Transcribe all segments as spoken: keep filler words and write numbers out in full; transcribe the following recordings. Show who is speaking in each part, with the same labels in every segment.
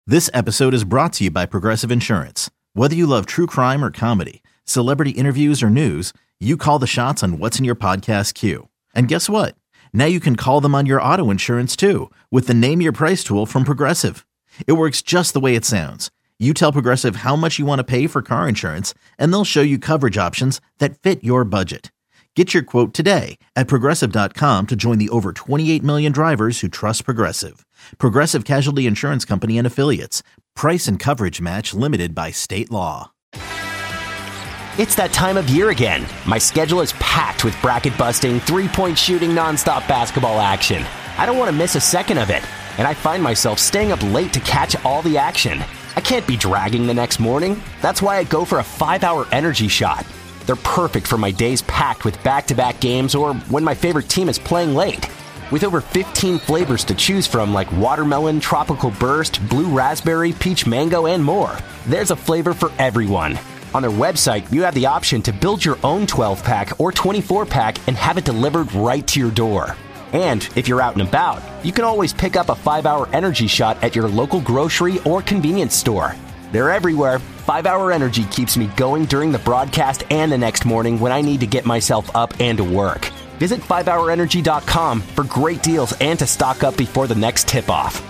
Speaker 1: This episode is brought to you by Progressive Insurance. Whether you love true crime or comedy, celebrity interviews or news, you call the shots on what's in your podcast queue. And guess what? Now you can call them on your auto insurance too with the Name Your Price tool from Progressive. It works just the way it sounds. You tell Progressive how much you want to pay for car insurance, and they'll show you coverage options that fit your budget. Get your quote today at Progressive dot com to join the over twenty-eight million drivers who trust Progressive. Progressive Casualty Insurance Company and Affiliates. Price and coverage match limited by state law.
Speaker 2: It's that time of year again. My schedule is packed with bracket-busting, three-point shooting, nonstop basketball action. I don't want to miss a second of it, and I find myself staying up late to catch all the action. I can't be dragging the next morning. That's why I go for a five-hour energy shot. They're perfect for my days packed with back-to-back games or when my favorite team is playing late. With over fifteen flavors to choose from like watermelon, tropical burst, blue raspberry, peach mango, and more, there's a flavor for everyone. On their website, you have the option to build your own twelve-pack or twenty-four-pack and have it delivered right to your door. And if you're out and about, you can always pick up a five-hour energy shot at your local grocery or convenience store. They're everywhere. five-hour Energy keeps me going during the broadcast and the next morning when I need to get myself up and to work. Visit five hour energy dot com for great deals and to stock up before the next tip-off.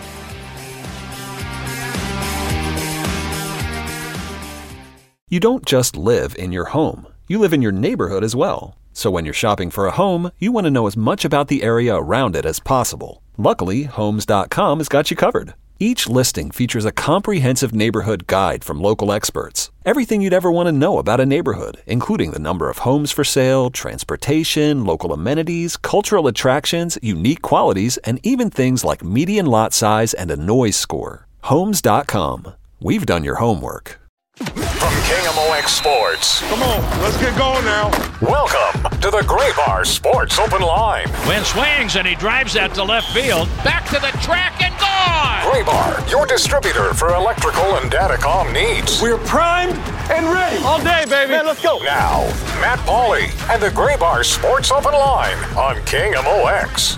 Speaker 3: You don't just live in your home. You live in your neighborhood as well. So when you're shopping for a home, you want to know as much about the area around it as possible. Luckily, Homes dot com has got you covered. Each listing features a comprehensive neighborhood guide from local experts. Everything you'd ever want to know about a neighborhood, including the number of homes for sale, transportation, local amenities, cultural attractions, unique qualities, and even things like median lot size and a noise score. Homes dot com. We've done your homework.
Speaker 4: From K M O X Sports.
Speaker 5: Come on, let's get going now.
Speaker 4: Welcome to the Graybar Sports Open Line.
Speaker 6: Wynn swings and he drives that to left field. Back to the track and gone.
Speaker 4: Graybar, your distributor for electrical and datacom needs.
Speaker 5: We're primed and ready. All day, baby. Man, let's go.
Speaker 4: Now, Matt Pauley and the Graybar Sports Open Line on K M O X.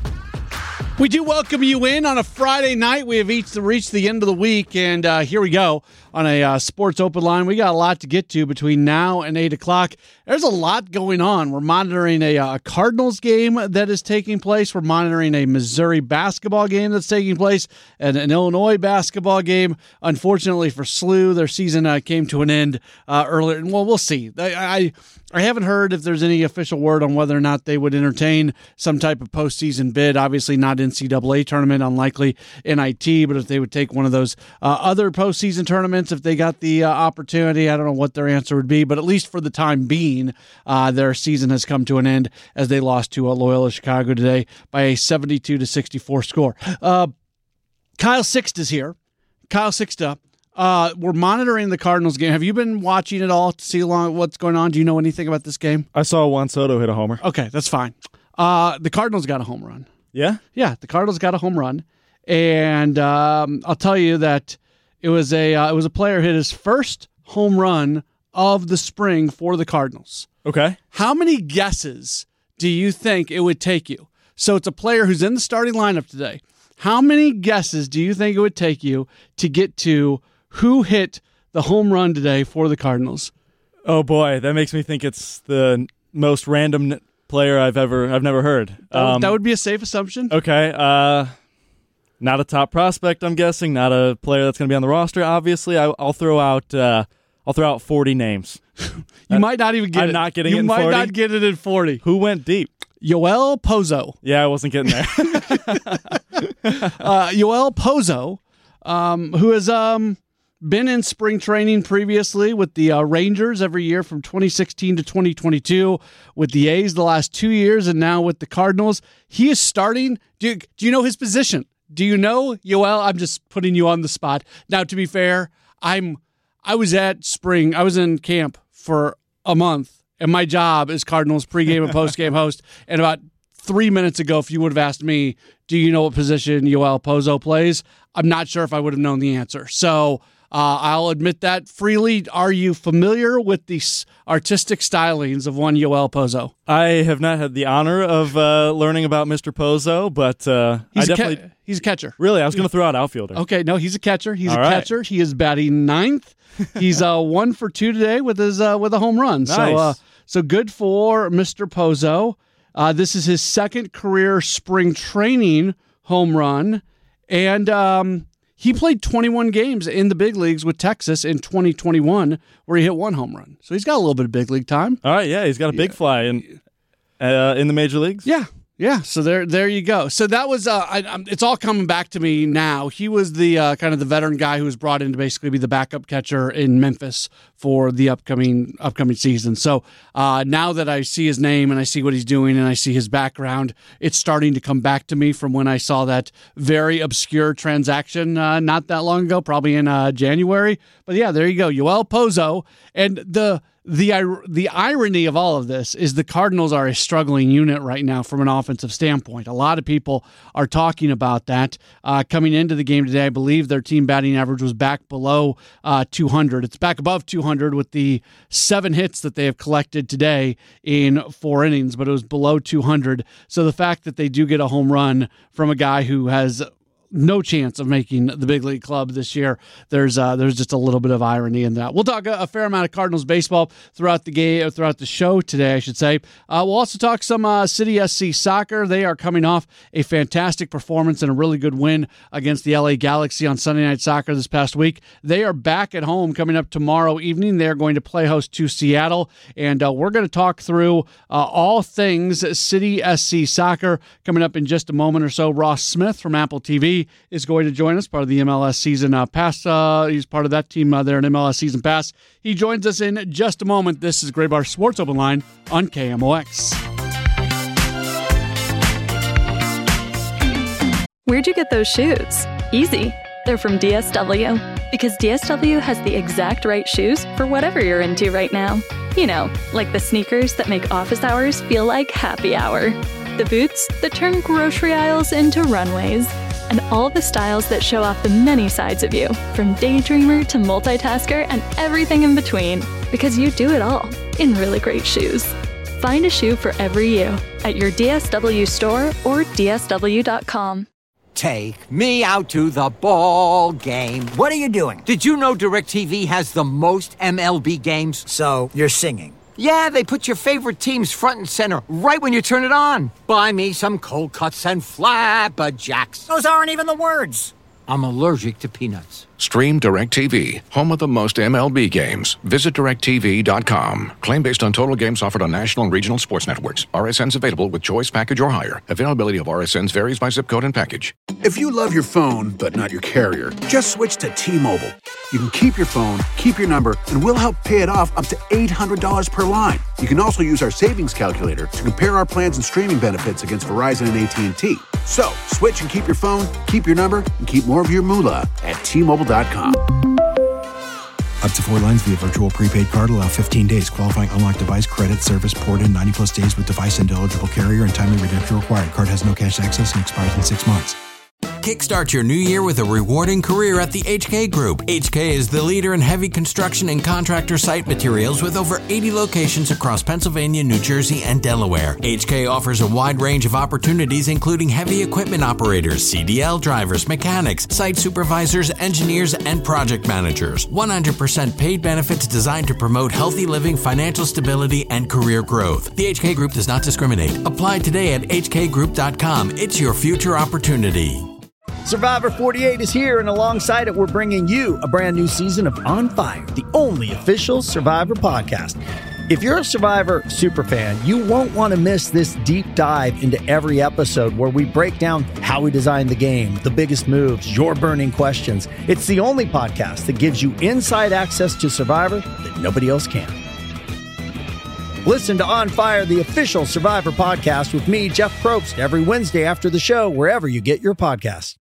Speaker 7: We do welcome you in on a Friday night. We have each reached the end of the week, and uh, here we go on a uh, Sports Open Line. We got a lot to get to between now and eight o'clock. There's a lot going on. We're monitoring a, a Cardinals game that is taking place. We're monitoring a Missouri basketball game that's taking place, and an Illinois basketball game. Unfortunately for S L U, their season uh, came to an end uh, earlier. Well, we'll see. I, I I haven't heard if there's any official word on whether or not they would entertain some type of postseason bid. Obviously not N C double A tournament, unlikely N I T, but if they would take one of those uh, other postseason tournaments, if they got the uh, opportunity, I don't know what their answer would be, but at least for the time being, uh, their season has come to an end as they lost to uh, Loyola Chicago today by a seventy-two to sixty-four score. Uh, Kyle Sixt is here. Kyle Sixta. Uh, we're monitoring the Cardinals game. Have you been watching it all to see along what's going on? Do you know anything about this game?
Speaker 8: I saw Juan Soto hit a homer.
Speaker 7: Okay, that's fine. Uh, the Cardinals got a home run.
Speaker 8: Yeah?
Speaker 7: Yeah, the Cardinals got a home run. And um, I'll tell you that it was a uh, it was a player hit his first home run of the spring for the Cardinals.
Speaker 8: Okay.
Speaker 7: How many guesses do you think it would take you? So it's a player who's in the starting lineup today. How many guesses do you think it would take you to get to who hit the home run today for the Cardinals?
Speaker 8: Oh boy, that makes me think it's the most random player I've ever I've never heard.
Speaker 7: That,
Speaker 8: Um,
Speaker 7: that would be a safe assumption.
Speaker 8: okay. Uh, not a top prospect, I'm guessing. Not a player that's going to be on the roster. Obviously, I, I'll throw out uh, I'll throw out forty names.
Speaker 7: You might not even get
Speaker 8: I'm
Speaker 7: it.
Speaker 8: not getting
Speaker 7: you
Speaker 8: it in
Speaker 7: might
Speaker 8: forty?
Speaker 7: not get it in forty.
Speaker 8: Who went deep?
Speaker 7: Yoel Pozo.
Speaker 8: Yeah, I wasn't getting there.
Speaker 7: uh, Yoel Pozo, um, who has um, been in spring training previously with the uh, Rangers every year from twenty sixteen to twenty twenty-two, with the A's the last two years, and now with the Cardinals. He is starting. Do you, do you know his position? Do you know, Yoel? I'm just putting you on the spot. Now, to be fair, I'm I was at spring. I was in camp for a month, and my job is Cardinals pregame and postgame host. And about three minutes ago, if you would have asked me, do you know what position Yoel Pozo plays? I'm not sure if I would have known the answer. So Uh, I'll admit that freely. Are you familiar with the s- artistic stylings of one Yoel Pozo?
Speaker 8: I have not had the honor of uh, learning about Mister Pozo, but uh,
Speaker 7: He's
Speaker 8: I
Speaker 7: a ca-
Speaker 8: definitely
Speaker 7: he's a catcher.
Speaker 8: really I was going to throw out outfielder.
Speaker 7: Okay, no, he's a catcher. He's
Speaker 8: All
Speaker 7: a
Speaker 8: right.
Speaker 7: catcher. He is batting ninth. He's uh, one for two today with his uh, with a home run.
Speaker 8: Nice.
Speaker 7: So uh, so good for Mister Pozo. Uh, this is his second career spring training home run, and um, he played twenty-one games in the big leagues with Texas in twenty twenty-one, where he hit one home run. So he's got a little bit of big league time.
Speaker 8: All right, yeah, he's got a big fly in uh, in the major leagues.
Speaker 7: Yeah. Yeah, so there, there you go. So that was, uh, I, I'm, it's all coming back to me now. He was the uh, kind of the veteran guy who was brought in to basically be the backup catcher in Memphis for the upcoming upcoming season. So uh, now that I see his name and I see what he's doing and I see his background, it's starting to come back to me from when I saw that very obscure transaction uh, not that long ago, probably in uh, January. But yeah, there you go, Yoel Pozo, and the. The the irony of all of this is the Cardinals are a struggling unit right now from an offensive standpoint. A lot of people are talking about that. Uh, coming into the game today, I believe their team batting average was back below uh, two hundred. It's back above two hundred with the seven hits that they have collected today in four innings, but it was below two hundred. So the fact that they do get a home run from a guy who has no chance of making the big league club this year, There's uh, there's just a little bit of irony in that. We'll talk a, a fair amount of Cardinals baseball throughout the game, throughout the show today, I should say. Uh, we'll also talk some uh, City S C soccer. They are coming off a fantastic performance and a really good win against the L A Galaxy on Sunday Night Soccer this past week. They are back at home coming up tomorrow evening. They're going to play host to Seattle, and uh, we're going to talk through uh, all things City S C soccer coming up in just a moment or so. Ross Smith from Apple T V is going to join us, part of the M L S Season uh, Pass. Uh, he's part of that team uh, there in M L S Season Pass. He joins us in just a moment. This is Gray Bar Sports Open Line on K M O X.
Speaker 9: Where'd you get those shoes? Easy. They're from D S W. Because D S W has the exact right shoes for whatever you're into right now. You know, like the sneakers that make office hours feel like happy hour. The boots that turn grocery aisles into runways. And all the styles that show off the many sides of you, from daydreamer to multitasker and everything in between. Because you do it all in really great shoes. Find a shoe for every you at your D S W store or D S W dot com.
Speaker 10: Take me out to the ball game.
Speaker 11: What are you doing?
Speaker 10: Did you know DirecTV has the most M L B games?
Speaker 11: So, you're singing.
Speaker 10: Yeah, they put your favorite teams front and center right when you turn it on. Buy me some cold cuts and flapjacks.
Speaker 11: Those aren't even the words.
Speaker 10: I'm allergic to peanuts.
Speaker 4: Stream DirecTV, home of the most M L B games. Visit direct T V dot com. Claim based on total games offered on national and regional sports networks. R S Ns available with choice package or higher. Availability of R S Ns varies by zip code and package.
Speaker 12: If you love your phone, but not your carrier, just switch to T-Mobile. You can keep your phone, keep your number, and we'll help pay it off up to eight hundred dollars per line. You can also use our savings calculator to compare our plans and streaming benefits against Verizon and A T and T. So, switch and keep your phone, keep your number, and keep more of your moolah at T Mobile dot com.
Speaker 13: Up to four lines via virtual prepaid card. Allow fifteen days. Qualifying unlocked device. Credit service ported ninety plus days with device and eligible carrier and timely redemption required. Card has no cash access and expires in six months.
Speaker 14: Kickstart your new year with a rewarding career at the H K Group. H K is the leader in heavy construction and contractor site materials with over eighty locations across Pennsylvania, New Jersey, and Delaware. H K offers a wide range of opportunities, including heavy equipment operators, C D L drivers, mechanics, site supervisors, engineers, and project managers. one hundred percent paid benefits designed to promote healthy living, financial stability, and career growth. The H K Group does not discriminate. Apply today at H K group dot com. It's your future opportunity.
Speaker 15: Survivor forty-eight is here, and alongside it, we're bringing you a brand new season of On Fire, the only official Survivor podcast. If you're a Survivor superfan, you won't want to miss this deep dive into every episode where we break down how we designed the game, the biggest moves, your burning questions. It's the only podcast that gives you inside access to Survivor that nobody else can. Listen to On Fire, the official Survivor podcast with me, Jeff Probst, every Wednesday after the show, wherever you get your podcasts.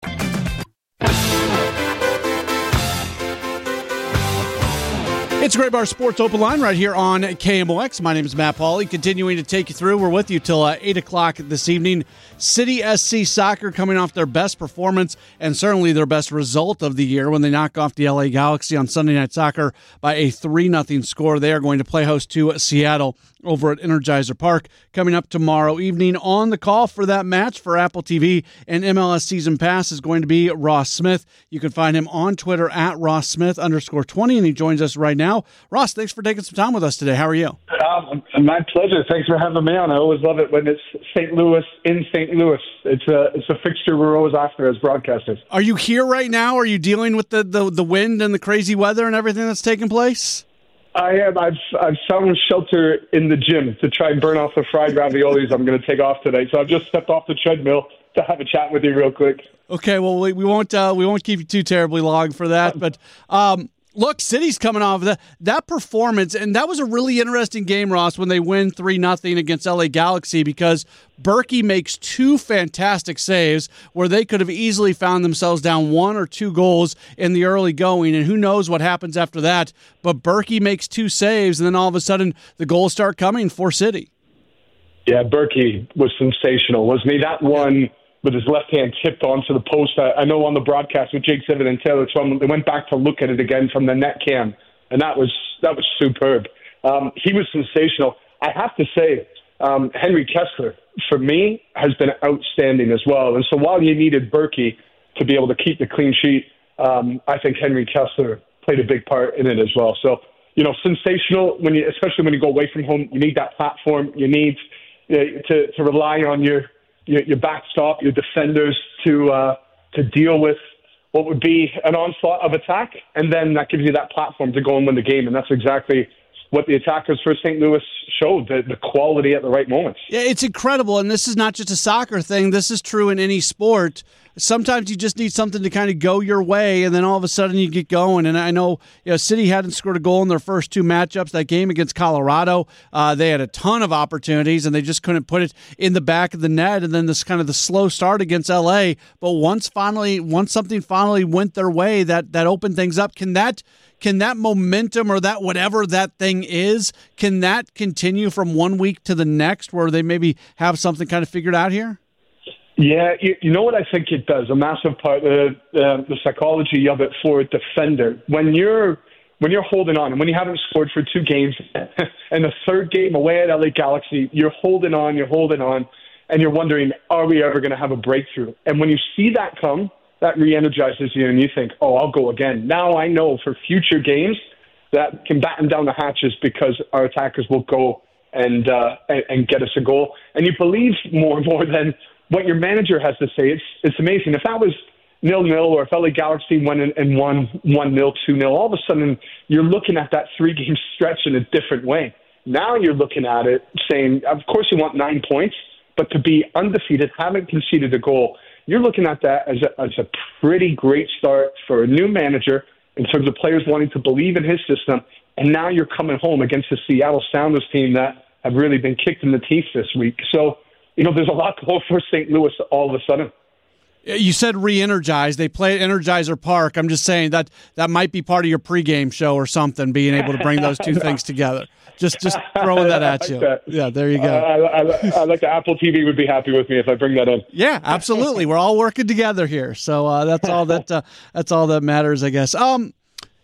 Speaker 7: It's Gray Bar Sports Open Line right here on K M O X. My name is Matt Pauley, continuing to take you through. We're with you till uh, eight o'clock this evening. City S C Soccer coming off their best performance and certainly their best result of the year when they knock off the L A Galaxy on Sunday Night Soccer by a three nothing score. They are going to play host to Seattle over at Energizer Park coming up tomorrow evening. On the call for that match for Apple T V and M L S Season Pass is going to be Ross Smith. You can find him on Twitter at Ross Smith underscore twenty, and he joins us right now. Ross, thanks for taking some time with us today. How are you?
Speaker 16: Um, my pleasure. Thanks for having me on. I always love it when it's Saint Louis in Saint Louis. It's a it's a fixture we're always after as broadcasters.
Speaker 7: Are you here right now? Are you dealing with the, the, the wind and the crazy weather and everything that's taking place?
Speaker 16: I am. I've I've found shelter in the gym to try and burn off the fried raviolis I'm going to take off today. So I've just stepped off the treadmill to have a chat with you real quick.
Speaker 7: Okay. Well, we, we won't uh, we won't keep you too terribly long for that. But um, look, City's coming off of that that performance, and that was a really interesting game, Ross, when they win three nothing against L A Galaxy, because Berkey makes two fantastic saves where they could have easily found themselves down one or two goals in the early going, and who knows what happens after that. But Berkey makes two saves, and then all of a sudden the goals start coming for City.
Speaker 16: Yeah, Berkey was sensational, wasn't he? That one with his left hand tipped onto the post. I, I know on the broadcast with Jake Sivan and Taylor Trump, they went back to look at it again from the net cam, and that was that was superb. Um, he was sensational. I have to say, um, Henry Kessler, for me, has been outstanding as well. And so while you needed Berkey to be able to keep the clean sheet, um, I think Henry Kessler played a big part in it as well. So, you know, sensational, when you, especially when you go away from home. You need that platform. You need uh, to, to rely on your, your your backstop, your defenders to uh, to deal with what would be an onslaught of attack. And then that gives you that platform to go and win the game. And that's exactly what the attackers for Saint Louis showed, the, the quality at the right moments.
Speaker 7: Yeah, it's incredible, and this is not just a soccer thing. This is true in any sport. Sometimes you just need something to kind of go your way, and then all of a sudden you get going. And I know, you know City hadn't scored a goal in their first two matchups. That game against Colorado, uh, they had a ton of opportunities, and they just couldn't put it in the back of the net. And then this kind of the slow start against L A. But once finally, once something finally went their way, that that opened things up. Can that Can that momentum or that whatever that thing is, can that continue from one week to the next where they maybe have something kind of figured out here?
Speaker 16: Yeah, you, you know what I think it does? A massive part, uh, uh, the psychology of it for a defender. When you're when you're holding on, and when you haven't scored for two games, and the third game away at L A Galaxy, you're holding on, you're holding on, and you're wondering, are we ever going to have a breakthrough? And when you see that come, that re-energizes you, and you think, oh, I'll go again. Now I know for future games that can batten down the hatches because our attackers will go and uh, and, and get us a goal. And you believe more and more than what your manager has to say. It's it's amazing. If that was nil-nil, or if L A Galaxy went and, and won one-nil, two-nil, all of a sudden you're looking at that three-game stretch in a different way. Now you're looking at it saying, of course you want nine points, but to be undefeated, haven't conceded a goal, you're looking at that as a, as a pretty great start for a new manager in terms of players wanting to believe in his system. And now you're coming home against the Seattle Sounders team that have really been kicked in the teeth this week. So, you know, there's a lot going for Saint Louis all of a sudden.
Speaker 7: You said re-energize. They play at Energizer Park. I'm just saying that that might be part of your pregame show or something, being able to bring those two things together. Just just throwing that at you. Like yeah, there you go.
Speaker 16: Uh, I, I, I like the Apple T V would be happy with me if I bring that in.
Speaker 7: Yeah, absolutely. We're all working together here, so uh, that's all that uh, that's all that matters, I guess. Um,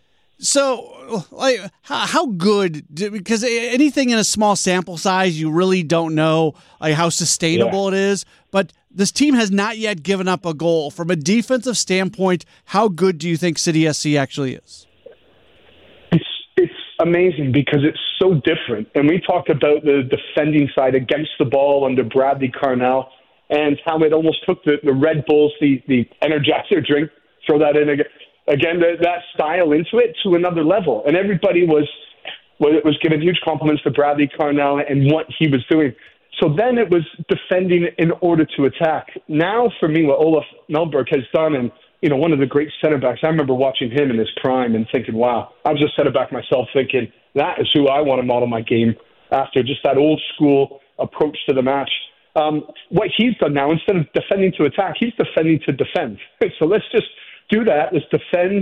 Speaker 7: so like how, how good? Because anything in a small sample size, you really don't know like how sustainable yeah. it is. But this team has not yet given up a goal. From a defensive standpoint, how good do you think City S C actually is?
Speaker 16: It's it's amazing because it's so different. And we talked about the defending side against the ball under Bradley Carnell and how it almost took the, the Red Bulls, the, the Energizer drink, throw that in again, again the, that style into it to another level. And everybody was, was giving huge compliments to Bradley Carnell and what he was doing. So then it was defending in order to attack. Now, for me, what Olaf Melberg has done, and you know, one of the great center backs, I remember watching him in his prime and thinking, wow, I was a center back myself thinking, that is who I want to model my game after, just that old school approach to the match. Um, what he's done now, instead of defending to attack, he's defending to defend. So let's just do that. Let's defend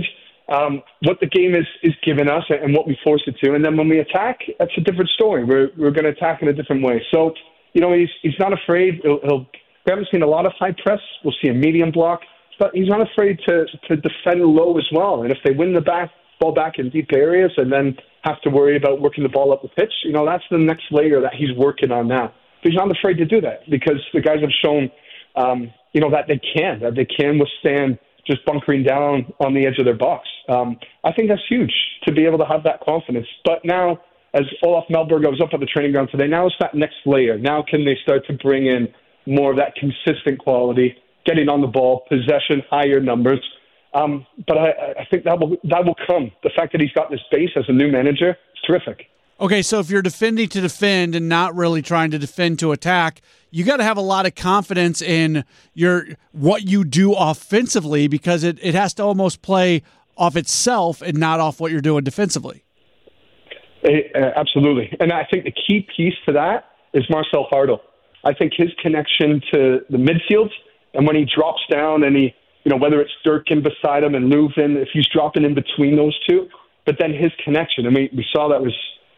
Speaker 16: um, what the game is, is giving us and what we force it to. And then when we attack, that's a different story. We're we're going to attack in a different way. So, you know, he's he's not afraid. He'll, he'll we haven't seen a lot of high press. We'll see a medium block, but he's not afraid to to defend low as well. And if they win the back ball back in deep areas and then have to worry about working the ball up the pitch, you know, that's the next layer that he's working on now. But he's not afraid to do that because the guys have shown, um, you know, that they can, that they can withstand just bunkering down on the edge of their box. Um, I think that's huge to be able to have that confidence. But now, as Olof Mellberg goes up at the training ground today, now it's that next layer. Now can they start to bring in more of that consistent quality, getting on the ball, possession, higher numbers. Um, but I, I think that will that will come. The fact that he's got this base as a new manager, it's terrific.
Speaker 7: Okay, so if you're defending to defend and not really trying to defend to attack, you got to have a lot of confidence in your what you do offensively because it, it has to almost play off itself and not off what you're doing defensively.
Speaker 16: Uh, absolutely. And I think the key piece to that is Marcel Hartl. I think his connection to the midfield, and when he drops down and he, you know, whether it's Durkin beside him and Leuven, if he's dropping in between those two, but then his connection, I mean, we saw that was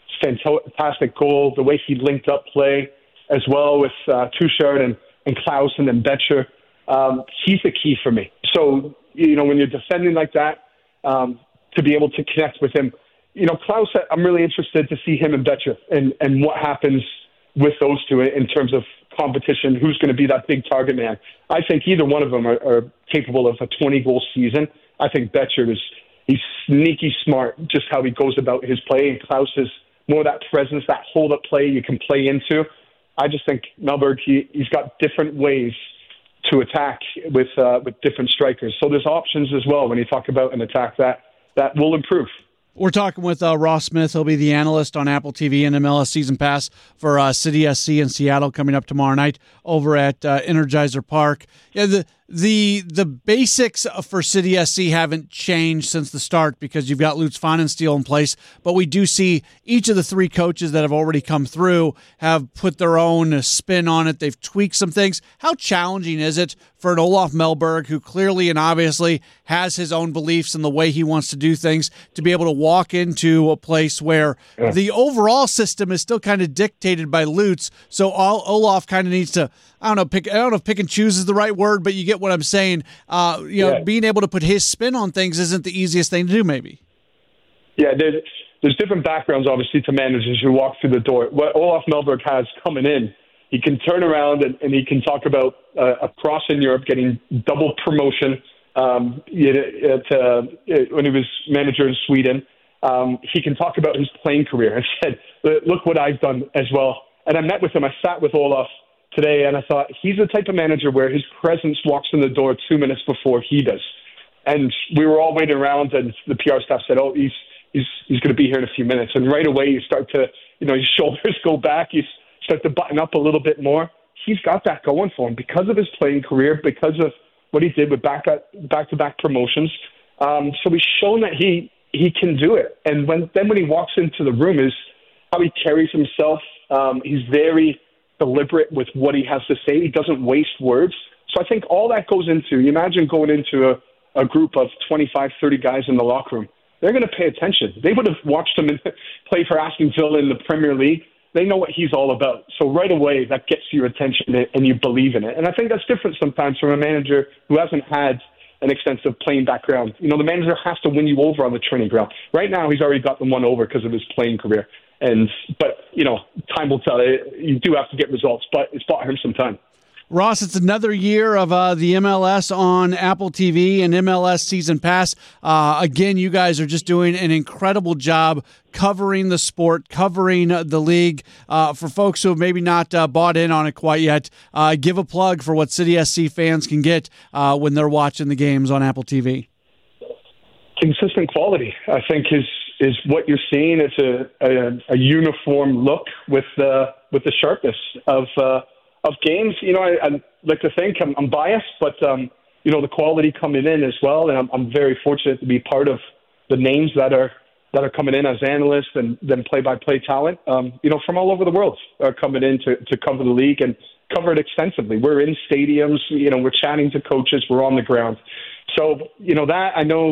Speaker 16: fantastic goal, the way he linked up play as well with uh, Tuchard and, and Clausen and Betcher. Um, he's the key for me. So, you know, when you're defending like that, um, to be able to connect with him, you know, Klaus, I'm really interested to see him and Betcher and, and what happens with those two in terms of competition, who's going to be that big target man. I think either one of them are, are capable of a twenty-goal season. I think Betcher is he's sneaky smart, just how he goes about his play, and Klaus is more that presence, that hold-up play you can play into. I just think Mellberg, he, he's got different ways to attack with uh, with different strikers. So there's options as well when you talk about an attack that, that will improve.
Speaker 7: We're talking with uh, Ross Smith. He'll be the analyst on Apple T V and M L S Season Pass for uh, City S C in Seattle coming up tomorrow night over at uh, Energizer Park. Yeah, the the the basics for City S C haven't changed since the start because you've got Lutz Pfannenstiel in place, but we do see each of the three coaches that have already come through have put their own spin on it. They've tweaked some things. How challenging is it for an Olof Mellberg, who clearly and obviously has his own beliefs in the way he wants to do things, to be able to walk into a place where yeah. the overall system is still kind of dictated by Lutz, so all Olof kind of needs to, I don't know, pick, I don't know if pick and choose is the right word, but you get what I'm saying. Uh, you know, yeah. being able to put his spin on things isn't the easiest thing to do, maybe.
Speaker 16: Yeah, there's, there's different backgrounds, obviously, to managers who walk through the door. What Olof Mellberg has coming in, he can turn around and, and he can talk about uh, across in Europe getting double promotion. Um, at, uh, when he was manager in Sweden, um, he can talk about his playing career and said, "Look what I've done as well." And I met with him. I sat with Olof today, and I thought he's the type of manager where his presence walks in the door two minutes before he does. And we were all waiting around, and the P R staff said, "Oh, he's he's he's going to be here in a few minutes." And right away, you start to, you know, your shoulders go back. You start to button up a little bit more. He's got that going for him because of his playing career, because of what he did with back back to back promotions. Um, so he's shown that he he can do it. And when then when he walks into the room, is how he carries himself. Um, he's very deliberate with what he has to say. He doesn't waste words. So I think all that goes into, you imagine going into a, a group of twenty-five, thirty guys in the locker room. They're going to pay attention. They would have watched him in, play for Aston Villa in the Premier League. They know what he's all about. So right away, that gets your attention and you believe in it. And I think that's different sometimes from a manager who hasn't had an extensive playing background. You know, the manager has to win you over on the training ground. Right now, he's already got them won over because of his playing career. And but, you know, time will tell. You do have to get results, but it's bought him some time.
Speaker 7: Ross, it's another year of uh, the M L S on Apple T V and M L S Season Pass. Uh, again, you guys are just doing an incredible job covering the sport, covering the league. Uh, for folks who have maybe not uh, bought in on it quite yet, uh, give a plug for what City S C fans can get uh, when they're watching the games on Apple T V.
Speaker 16: Consistent quality, I think, is is what you're seeing. It's a, a, a uniform look with the with the sharpness of uh, of games. You know, I, I like to think I'm, I'm biased, but um, you know, the quality coming in as well, and I'm, I'm very fortunate to be part of the names that are that are coming in as analysts and then play-by-play talent. Um, you know, from all over the world are coming in to, to cover the league and cover it extensively. We're in stadiums. You know, we're chatting to coaches. We're on the ground. So you know that I know.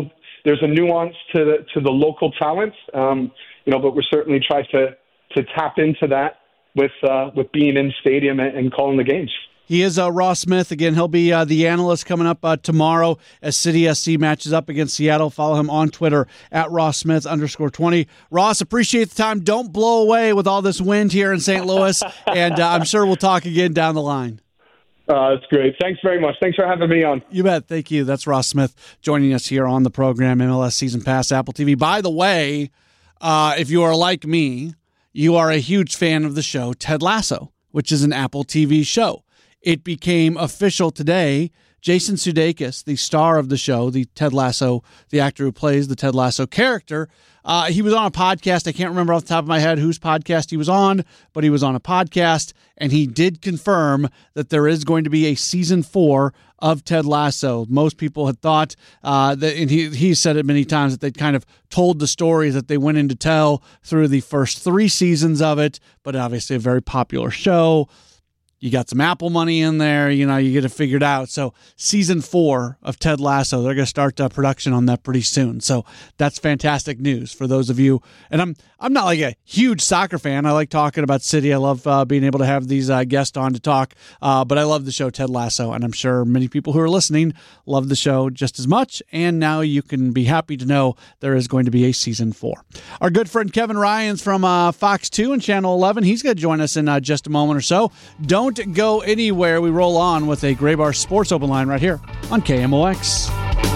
Speaker 16: there's a nuance to the to the local talent, um, you know, but we're certainly trying to to tap into that with uh, with being in stadium and, and calling the games.
Speaker 7: He is uh, Ross Smith. Again, he'll be uh, the analyst coming up uh, tomorrow as City S C matches up against Seattle. Follow him on Twitter at Ross Smith underscore twenty. Ross, appreciate the time. Don't blow away with all this wind here in Saint Louis, and uh, I'm sure we'll talk again down the line.
Speaker 16: Uh, that's great. Thanks very much. Thanks for having me on.
Speaker 7: You bet. Thank you. That's Ross Smith joining us here on the program, M L S Season Pass, Apple T V. By the way, uh, if you are like me, you are a huge fan of the show Ted Lasso, which is an Apple T V show. It became official today. Jason Sudeikis, the star of the show, the Ted Lasso, the actor who plays the Ted Lasso character, uh, he was on a podcast. I can't remember off the top of my head whose podcast he was on, but he was on a podcast, and he did confirm that there is going to be a season four of Ted Lasso. Most people had thought, uh, that, and he, he said it many times, that they'd kind of told the stories that they went in to tell through the first three seasons of it, but obviously a very popular show. You got some Apple money in there, you know, you get it figured out. So season four of Ted Lasso, they're going to start uh, production on that pretty soon. So that's fantastic news for those of you. And I'm I'm not like a huge soccer fan. I like talking about City. I love uh, being able to have these uh, guests on to talk. Uh, but I love the show Ted Lasso, and I'm sure many people who are listening love the show just as much. And now you can be happy to know there is going to be a season four. Our good friend Kevin Ryans from uh, Fox two and Channel eleven, he's going to join us in uh, just a moment or so. Don't Don't go anywhere. We roll on with a Gray Bar Sports Open Line right here on K M O X.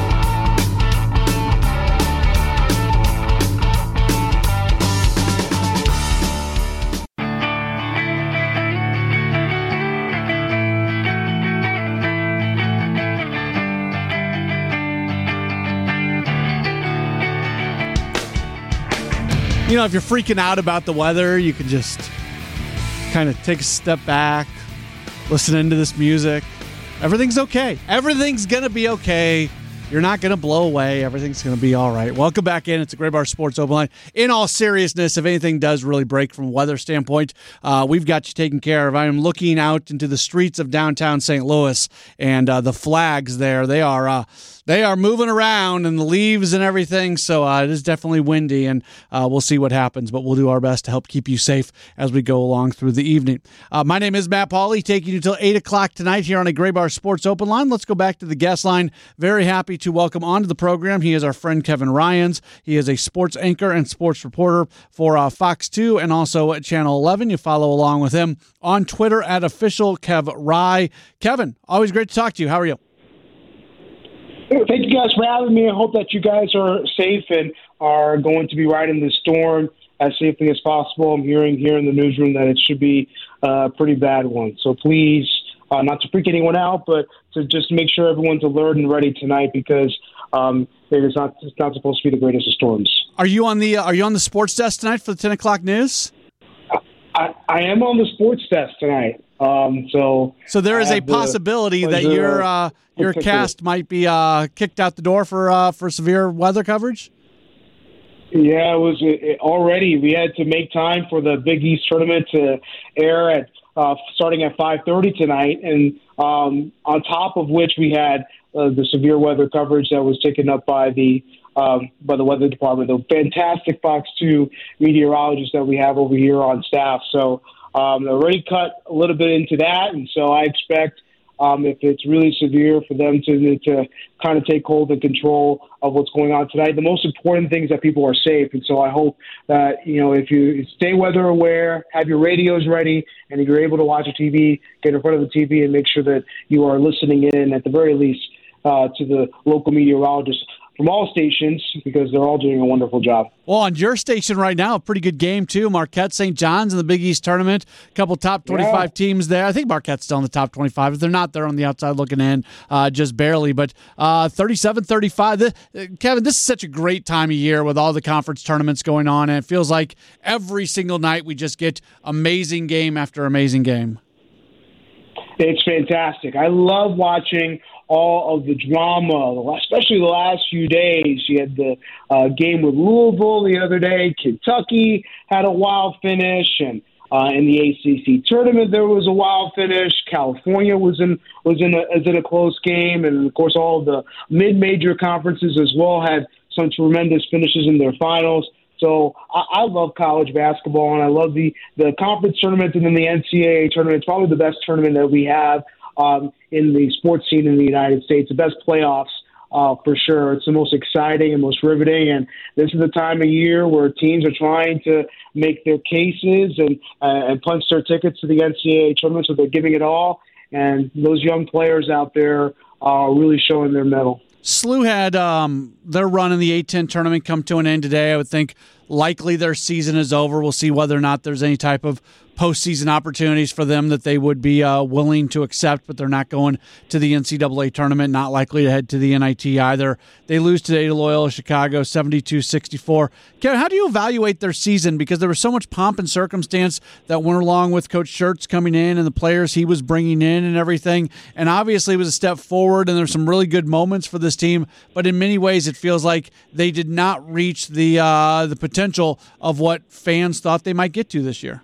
Speaker 7: You know, if you're freaking out about the weather, you can just kind of take a step back, listening to this music. Everything's okay. Everything's going to be okay. You're not going to blow away. Everything's going to be all right. Welcome back in. It's a Gray Bar Sports Open Line. In all seriousness, if anything does really break from a weather standpoint, uh, we've got you taken care of. I am looking out into the streets of downtown Saint Louis, and uh, the flags there, they are uh, they are moving around, and the leaves and everything, so uh, it is definitely windy, and uh, we'll see what happens, but we'll do our best to help keep you safe as we go along through the evening. Uh, my name is Matt Pauley, taking you till eight o'clock tonight here on a Gray Bar Sports Open Line. Let's go back to the guest line. Very happy to welcome onto the program. He is our friend Kevin Ryans. He is a sports anchor and sports reporter for uh, Fox two and also at Channel eleven. You follow along with him on Twitter at official Kev Rye. Kevin, always great to talk to you. How are you?
Speaker 17: Thank you guys for having me. I hope that you guys are safe and are going to be riding the storm as safely as possible. I'm hearing here in the newsroom that it should be a pretty bad one. So please, uh, not to freak anyone out, but to just make sure everyone's alert and ready tonight, because um, it is not it's not supposed to be the greatest of storms.
Speaker 7: Are you on the uh, Are you on the sports desk tonight for the ten o'clock news?
Speaker 17: I, I am on the sports desk tonight. Um, so,
Speaker 7: so there is a possibility that your uh, your cast might be uh, kicked out the door for uh, for severe weather coverage.
Speaker 17: Yeah, it was it, already. We had to make time for the Big East tournament to air at uh, starting at five thirty tonight, and um, on top of which we had uh, the severe weather coverage that was taken up by the um, by the weather department, the fantastic Fox two meteorologists that we have over here on staff. So. Um, they already cut a little bit into that, and so I expect um, if it's really severe for them to to kind of take hold and control of what's going on tonight. The most important thing is that people are safe, and so I hope that, you know, if you stay weather aware, have your radios ready, and if you're able to watch a T V, get in front of the T V and make sure that you are listening in at the very least uh, to the local meteorologists from all stations, because they're all doing a wonderful job.
Speaker 7: Well, on your station right now, a pretty good game, too. Marquette, Saint John's in the Big East tournament. A couple top twenty-five yeah. teams there. I think Marquette's still in the top twenty-five. If they're not, they're on the outside looking in, uh, just barely. But uh, thirty-seven thirty-five. The, uh, Kevin, this is such a great time of year with all the conference tournaments going on, and it feels like every single night we just get amazing game after amazing game.
Speaker 17: It's fantastic. I love watching all of the drama, especially the last few days. You had the uh, game with Louisville the other day. Kentucky had a wild finish, and uh, in the A C C tournament there was a wild finish. California was in was in a, was in a close game, and of course all of the mid-major conferences as well had some tremendous finishes in their finals. So I, I love college basketball, and I love the, the conference tournament and then the N C double A tournament. It's probably the best tournament that we have um, in the sports scene in the United States, the best playoffs. Uh, for sure. It's the most exciting and most riveting, and this is the time of year where teams are trying to make their cases and uh, and punch their tickets to the N C double A tournament, so they're giving it all, and those young players out there are really showing their mettle.
Speaker 7: S L U had um, their run in the A ten tournament come to an end today. I would think likely their season is over. We'll see whether or not there's any type of postseason opportunities for them that they would be uh, willing to accept, but they're not going to the N C double A tournament, not likely to head to the N I T either. They lose today to Loyola Chicago, seventy-two sixty-four. Kevin, how do you evaluate their season? Because there was so much pomp and circumstance that went along with Coach Schertz coming in and the players he was bringing in and everything, and obviously it was a step forward, and there's some really good moments for this team, but in many ways it feels like they did not reach the uh, the potential of what fans thought they might get to this year.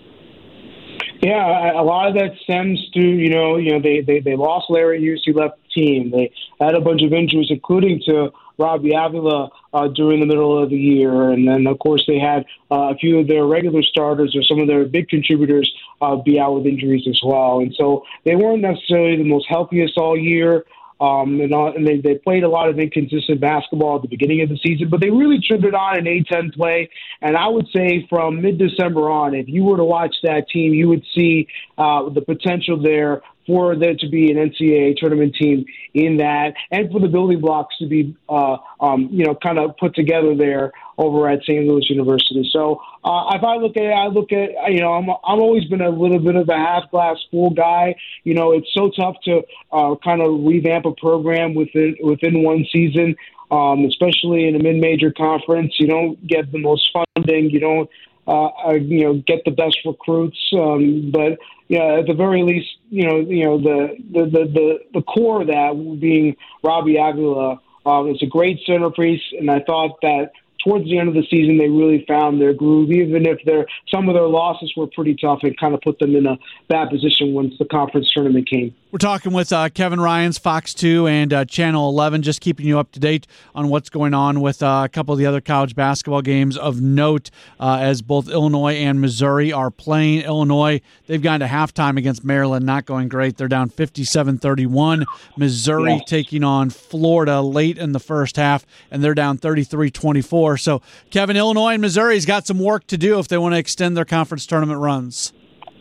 Speaker 17: Yeah, a lot of that stems to, you know, you know they, they, they lost Larry Hughes, who left the team. They had a bunch of injuries, including to Robbie Avila uh, during the middle of the year. And then, of course, they had uh, a few of their regular starters or some of their big contributors uh, be out with injuries as well. And so they weren't necessarily the most healthiest all year. Um, and, uh, and they, they played a lot of inconsistent basketball at the beginning of the season, but they really turned it on in A ten play. And I would say from mid-December on, if you were to watch that team, you would see uh, the potential there for there to be an N C double A tournament team in that, and for the building blocks to be, uh, um, you know, kind of put together there over at Saint Louis University. So uh, if I look at it, I look at, you know, I'm I'm always been a little bit of a half glass full guy. You know, it's so tough to uh, kind of revamp a program within within one season, um, especially in a mid-major conference. You don't get the most funding. You don't, uh, you know, get the best recruits, um, but yeah, at the very least, you know, you know the the the the, the core of that being Robbie Avila. Um, it's a great centerpiece, and I thought that towards the end of the season they really found their groove, even if their some of their losses were pretty tough. It kind of put them in a bad position once the conference tournament came.
Speaker 7: We're talking with uh, Kevin Ryans, Fox two and uh, Channel eleven, just keeping you up to date on what's going on with uh, a couple of the other college basketball games of note uh, as both Illinois and Missouri are playing. Illinois, they've gone to halftime against Maryland, not going great. They're down fifty-seven thirty-one. Missouri yeah. taking on Florida late in the first half, and they're down thirty-three twenty-four. So, Kevin, Illinois and Missouri's got some work to do if they want to extend their conference tournament runs.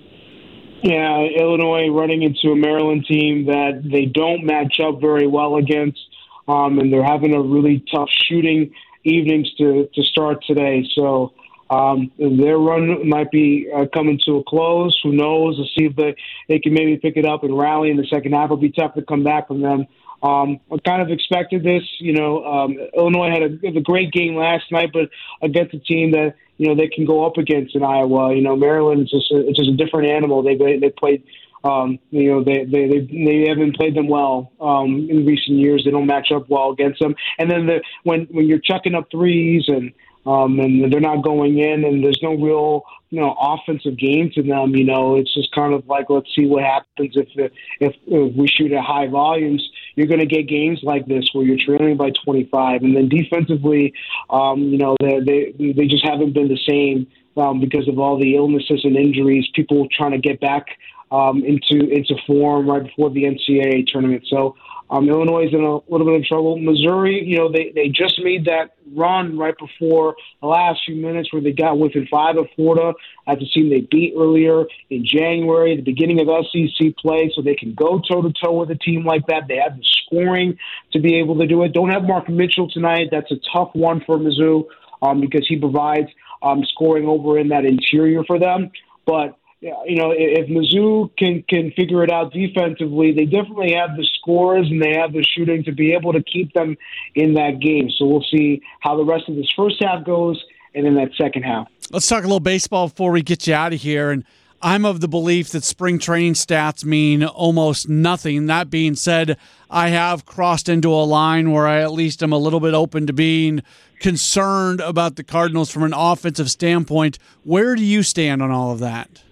Speaker 17: Yeah, Illinois running into a Maryland team that they don't match up very well against, um, and they're having a really tough shooting evenings to, to start today. So um, their run might be uh, coming to a close. Who knows? We'll see if they, they can maybe pick it up and rally in the second half. It'll be tough to come back from them. Um, I kind of expected this. You know, um, Illinois had a, a great game last night, but against a team that, you know, they can go up against in Iowa. You know, Maryland is just a, it's just a different animal. They they played, um, you know, they, they they they haven't played them well um, in recent years. They don't match up well against them. And then the, when when you're chucking up threes and um, and they're not going in, and there's no real, you know, offensive game to them. You know, it's just kind of like, let's see what happens if if, if we shoot at high volumes. You're going to get games like this where you're trailing by twenty-five, and then defensively, um, you know, they they they just haven't been the same um, because of all the illnesses and injuries. People trying to get back um, into into form right before the N C double A tournament. So um, Illinois is in a little bit of trouble. Missouri, you know, they they just made that run right before the last few minutes where they got within five of Florida. That's a team they beat earlier in January, the beginning of S E C play, so they can go toe-to-toe with a team like that. They have the scoring to be able to do it. Don't have Mark Mitchell tonight. That's a tough one for Mizzou um, because he provides um, scoring over in that interior for them. But you know, if Mizzou can can figure it out defensively, they definitely have the scores and they have the shooting to be able to keep them in that game. So we'll see how the rest of this first half goes and then that second half.
Speaker 7: Let's talk a little baseball before we get you out of here. And I'm of the belief that spring training stats mean almost nothing. That being said, I have crossed into a line where I at least am a little bit open to being concerned about the Cardinals from an offensive standpoint. Where do you stand on all of that?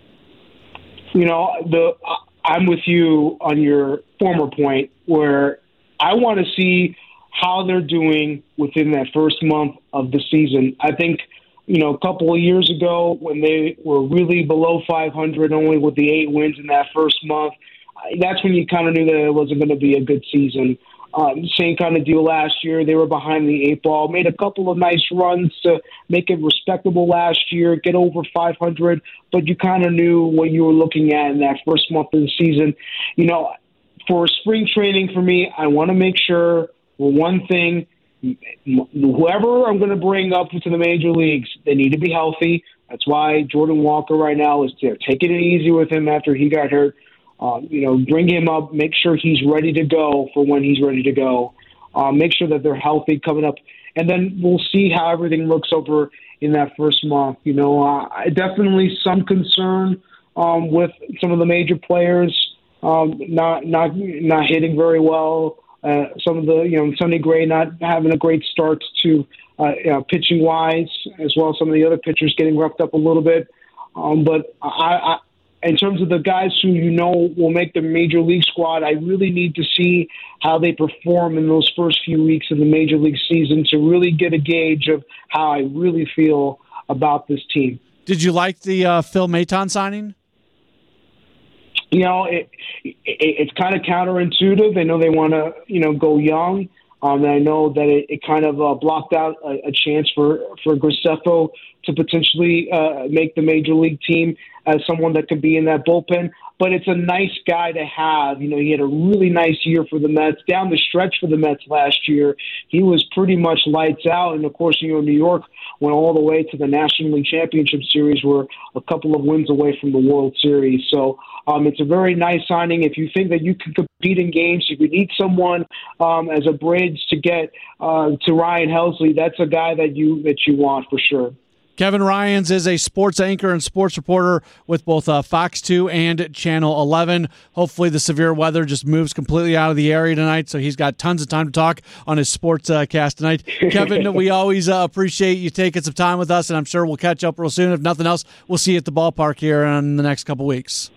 Speaker 17: You know, the I'm with you on your former point where I want to see how they're doing within that first month of the season. I think, you know, a couple of years ago when they were really below five hundred, only with the eight wins in that first month, that's when you kind of knew that it wasn't going to be a good season. Um, same kind of deal last year. They were behind the eight ball, made a couple of nice runs to make it respectable last year, get over five hundred, but you kind of knew what you were looking at in that first month of the season. You know, for spring training for me, I want to make sure, well, one thing, whoever I'm going to bring up to the major leagues, they need to be healthy. That's why Jordan Walker right now is there. Taking it easy with him after he got hurt. Um, you know, bring him up, make sure he's ready to go for when he's ready to go. Uh, make sure that they're healthy coming up. And then we'll see how everything looks over in that first month. You know, uh, definitely some concern um, with some of the major players um, not not not hitting very well. Uh, some of the, you know, Sonny Gray not having a great start to uh, you know, pitching-wise, as well as some of the other pitchers getting roughed up a little bit. Um, but I, I in terms of the guys who you know will make the major league squad, I really need to see how they perform in those first few weeks of the major league season to really get a gauge of how I really feel about this team.
Speaker 7: Did you like the uh, Phil Maton signing?
Speaker 17: You know, it, it it's kind of counterintuitive. I know they want to, you know, go young. Um, and I know that it, it kind of uh, blocked out a, a chance for, for Graceffo to potentially uh, make the major league team as someone that could be in that bullpen. But it's a nice guy to have. You know, he had a really nice year for the Mets. Down the stretch for the Mets last year, he was pretty much lights out. And, of course, you know, New York went all the way to the National League Championship Series. We're a couple of wins away from the World Series. So um, it's a very nice signing. If you think that you can compete in games, if you need someone um, as a bridge to get uh, to Ryan Helsley, that's a guy that you that you want for sure.
Speaker 7: Kevin Ryans is a sports anchor and sports reporter with both uh, Fox two and Channel eleven. Hopefully the severe weather just moves completely out of the area tonight, so he's got tons of time to talk on his sports uh, cast tonight. Kevin, we always uh, appreciate you taking some time with us, and I'm sure we'll catch up real soon. If nothing else, we'll see you at the ballpark here in the next couple weeks.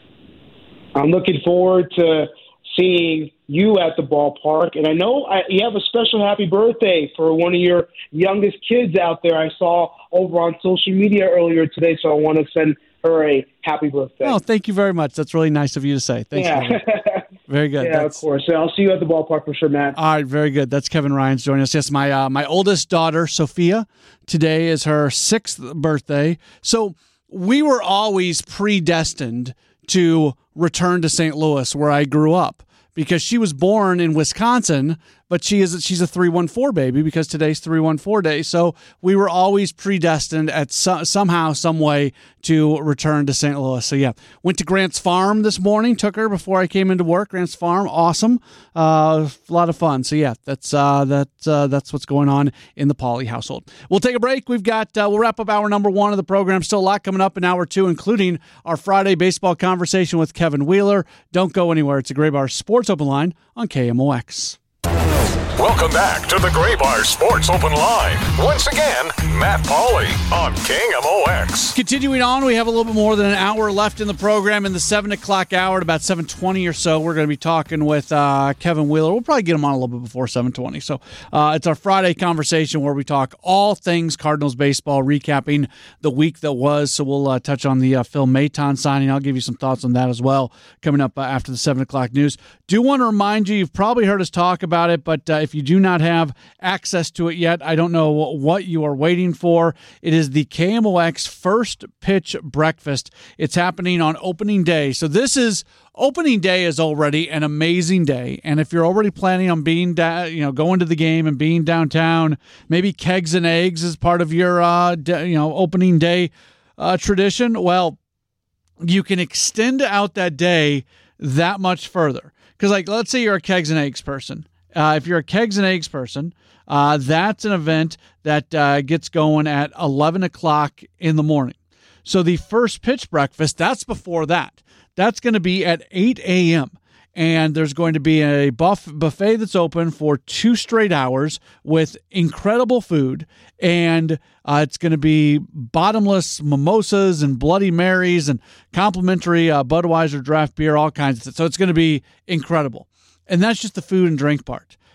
Speaker 17: I'm looking forward to seeing you at the ballpark. And I know I, you have a special happy birthday for one of your youngest kids out there I saw over on social media earlier today, so I want to send her a happy birthday.
Speaker 7: Oh, thank you very much. That's really nice of you to say. Thanks.
Speaker 17: Yeah.
Speaker 7: Very good.
Speaker 17: Yeah, That's, of course. So I'll see you at the ballpark for sure, Matt.
Speaker 7: All right, very good. That's Kevin Ryans joining us. Yes, my uh, my oldest daughter, Sophia, today is her sixth birthday. So we were always predestined to return to Saint Louis, where I grew up, because she was born in Wisconsin, but she is she's a three one four baby because today's three one four day. So we were always predestined at so, somehow, some way to return to Saint Louis. So yeah, went to Grant's Farm this morning, took her before I came into work. Grant's Farm, awesome, uh, a lot of fun. So yeah, that's uh, that uh, that's what's going on in the Pauly household. We'll take a break. We've got uh, we'll wrap up hour number one of the program. Still a lot coming up in hour two, including our Friday baseball conversation with Kevin Wheeler. Don't go anywhere. It's a Gray Bar Sports Open Line on K M O X.
Speaker 18: Welcome back to the Gray Bar Sports Open Line. Once again, Matt Pauly on K M O X.
Speaker 7: Continuing on, we have a little bit more than an hour left in the program. In the seven o'clock hour at about seven twenty or so, we're going to be talking with uh, Kevin Wheeler. We'll probably get him on a little bit before seven twenty. So uh, it's our Friday conversation where we talk all things Cardinals baseball, recapping the week that was. So we'll uh, touch on the uh, Phil Maton signing. I'll give you some thoughts on that as well coming up uh, after the seven o'clock news. Do want to remind you, you've probably heard us talk about it, but uh, if you do not have access to it yet, I don't know what you are waiting for. It is the K M O X First Pitch Breakfast. It's happening on opening day. So this is opening day is already an amazing day. And if you're already planning on being, da- you know, going to the game and being downtown, maybe kegs and eggs is part of your, uh, de- you know, opening day uh, tradition. Well, you can extend out that day that much further. Because, like, let's say you're a kegs and eggs person. Uh, if you're a kegs and eggs person, uh, that's an event that uh, gets going at eleven o'clock in the morning. So the first pitch breakfast, that's before that. That's going to be at eight a.m. And there's going to be a buff- buffet that's open for two straight hours with incredible food. And uh, it's going to be bottomless mimosas and Bloody Marys and complimentary uh, Budweiser draft beer, all kinds of stuff. So it's going to be incredible. And that's just the food and drink part.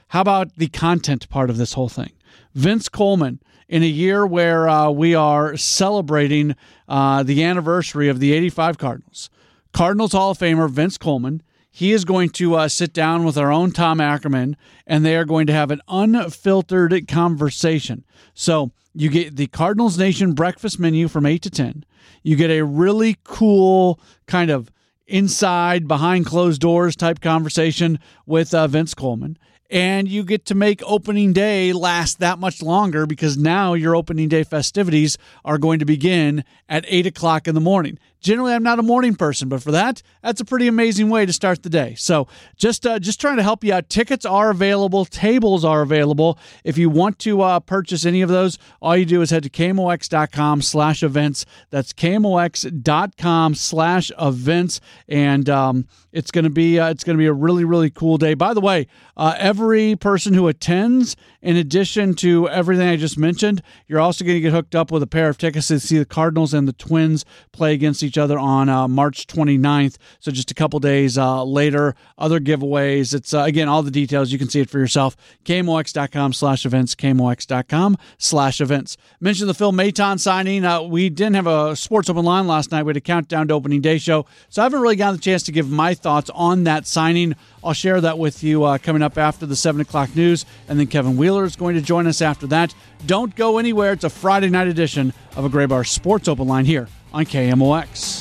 Speaker 7: How about the content part of this whole thing? Vince Coleman, in a year where uh, we are celebrating uh, the anniversary of the eighty-five Cardinals, Cardinals Hall of Famer Vince Coleman, he is going to uh, sit down with our own Tom Ackerman, and they are going to have an unfiltered conversation. So you get the Cardinals Nation breakfast menu from eight to ten. You get a really cool kind of inside, behind closed doors type conversation with uh, Vince Coleman. And you get to make opening day last that much longer because now your opening day festivities are going to begin at eight o'clock in the morning. Generally, I'm not a morning person, but for that, that's a pretty amazing way to start the day. So just uh, just trying to help you out. Tickets are available. Tables are available. If you want to uh, purchase any of those, all you do is head to KMOX.com slash events. That's KMOX.com slash events. And um, it's going to be uh, it's going to be a really, really cool day. By the way, uh, every person who attends, in addition to everything I just mentioned, you're also going to get hooked up with a pair of tickets to see the Cardinals and the Twins play against each other on uh, March twenty-ninth. So just a couple days uh, later, other giveaways. It's, uh, again, all the details. You can see it for yourself. KMOX.com slash events, KMOX.com slash events. Mentioned the Phil Maton signing. Uh, we didn't have a Sports Open Line last night. We had a countdown to opening day show. So I haven't really gotten the chance to give my thoughts on that signing. I'll share that with you uh, coming up after the seven o'clock news. And then Kevin Wheeler is going to join us after that. Don't go anywhere. It's a Friday night edition of a Gray Bar Sports Open Line here on K M O X.